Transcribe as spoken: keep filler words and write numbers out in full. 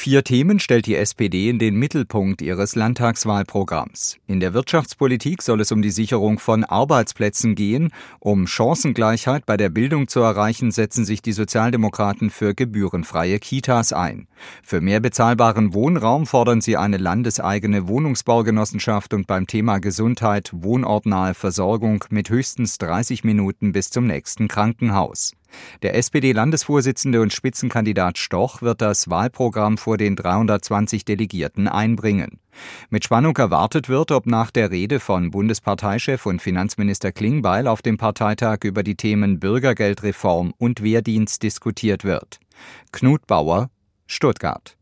Vier Themen stellt die S P D in den Mittelpunkt ihres Landtagswahlprogramms. In der Wirtschaftspolitik soll es um die Sicherung von Arbeitsplätzen gehen. Um Chancengleichheit bei der Bildung zu erreichen, setzen sich die Sozialdemokraten für gebührenfreie Kitas ein. Für mehr bezahlbaren Wohnraum fordern sie eine landeseigene Wohnungsbaugenossenschaft und beim Thema Gesundheit wohnortnahe Versorgung mit höchstens dreißig Minuten bis zum nächsten Krankenhaus. Der S P D-Landesvorsitzende und Spitzenkandidat Stoch wird das Wahlprogramm vor den dreihundertzwanzig Delegierten einbringen. Mit Spannung erwartet wird, ob nach der Rede von Bundesparteichef und Finanzminister Klingbeil auf dem Parteitag über die Themen Bürgergeldreform und Wehrdienst diskutiert wird. Knut Bauer, Stuttgart.